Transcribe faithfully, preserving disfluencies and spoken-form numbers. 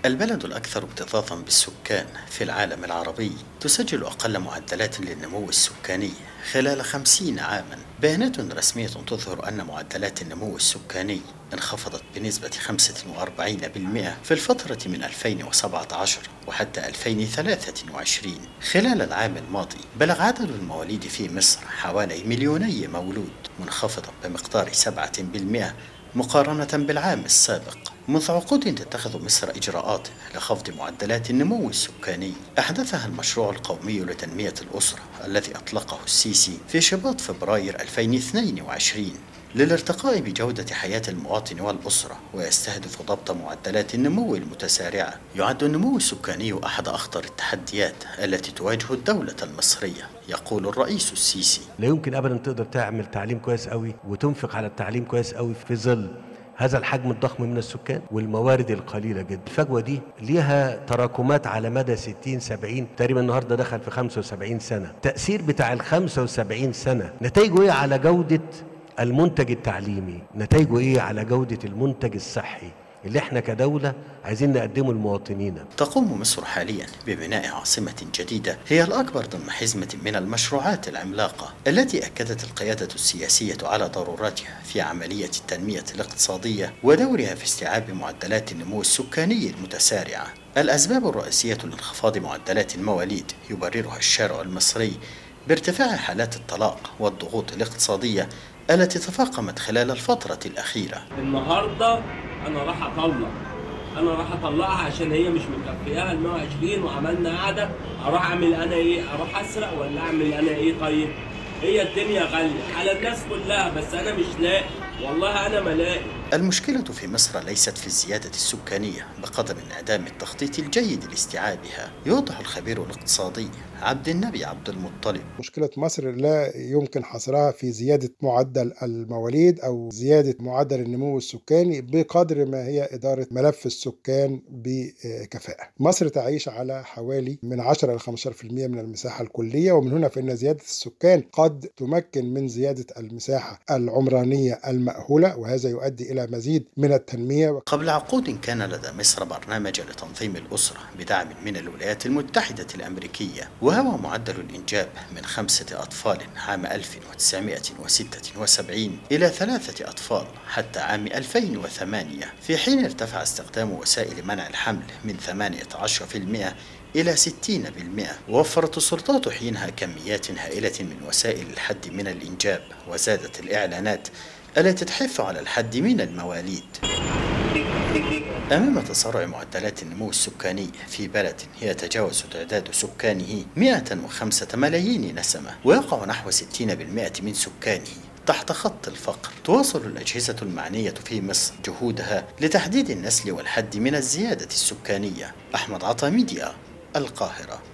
البلد الأكثر اكتظاظا بالسكان في العالم العربي تسجل أقل معدلات للنمو السكاني خلال خمسين عاما. بيانات رسمية تظهر أن معدلات النمو السكاني انخفضت بنسبة خمسة وأربعين بالمئة في الفترة من ألفين وسبعة عشر وحتى ألفين وثلاثة وعشرين. خلال العام الماضي بلغ عدد المواليد في مصر حوالي مليوني مولود، منخفضا بمقدار سبعة بالمئة مقارنة بالعام السابق. منذ عقود تتخذ مصر إجراءات لخفض معدلات النمو السكاني، أحدثها المشروع القومي لتنمية الأسرة الذي أطلقه السيسي في شباط فبراير ألفين واثنين وعشرين للارتقاء بجودة حياة المواطن والأسرة، ويستهدف ضبط معدلات النمو المتسارعة. يعد النمو السكاني أحد أخطر التحديات التي تواجه الدولة المصرية، يقول الرئيس السيسي. لا يمكن أبدا تقدر تعمل تعليم كويس قوي وتنفق على التعليم كويس قوي في ظل هذا الحجم الضخم من السكان والموارد القليلة جدا. الفجوة دي ليها تراكمات على مدى ستين سبعين، تقريبا النهاردة دخل في خمسة وسبعين سنة. التأثير بتاع ال خمسة وسبعين سنة نتائجه ايه على جودة المنتج التعليمي؟ نتائجه ايه على جودة المنتج الصحي اللي احنا كدولة عايزين نقدمه لمواطنينا؟ تقوم مصر حاليا ببناء عاصمة جديدة هي الأكبر ضمن حزمة من المشروعات العملاقة التي أكدت القيادة السياسية على ضرورتها في عملية التنمية الاقتصادية ودورها في استيعاب معدلات النمو السكاني المتسارعة. الأسباب الرئيسية لانخفاض معدلات المواليد يبررها الشارع المصري بارتفاع حالات الطلاق والضغوط الاقتصادية التي تفاقمت خلال الفترة الأخيرة. النهاردة أنا راح أطلق أنا راح أطلقها عشان هي مش مكفياها ال مية وعشرين، وعملنا قعدة أروح أعمل أنا إيه؟ أروح أسرق ولا أعمل أنا إيه؟ طيب هي الدنيا غالية على الناس كلها، بس أنا مش لاقي، والله أنا ملاقي. المشكلة في مصر ليست في الزيادة السكانية بقدر انعدام التخطيط الجيد لاستيعابها، يوضح الخبير الاقتصادي عبد النبي عبد المطلب. مشكلة مصر لا يمكن حصرها في زيادة معدل المواليد أو زيادة معدل النمو السكاني بقدر ما هي إدارة ملف السكان بكفاءة. مصر تعيش على حوالي من عشرة إلى خمسة عشر بالمئة من المساحة الكلية، ومن هنا فإن زيادة السكان قد تمكن من زيادة المساحة العمرانية المأهولة، وهذا يؤدي إلى مزيد من التنمية. قبل عقود كان لدى مصر برنامج لتنظيم الأسرة بدعم من الولايات المتحدة الأمريكية، وهو معدل الإنجاب من خمسة أطفال عام ألف وتسعمئة وستة وسبعين إلى ثلاثة أطفال حتى عام ألفين وثمانية، في حين ارتفع استخدام وسائل منع الحمل من ثمانية عشر بالمئة إلى ستين بالمئة. وفرت السلطات حينها كميات هائلة من وسائل الحد من الإنجاب، وزادت الإعلانات التي تحث على الحد من المواليد. أمام تسارع معدلات النمو السكاني في بلد يتجاوز تعداد سكانه مئة وخمسة ملايين نسمة، ويقع نحو ستين بالمئة من سكانه تحت خط الفقر، تواصل الأجهزة المعنية في مصر جهودها لتحديد النسل والحد من الزيادة السكانية. أحمد عطا، ميديا، القاهرة.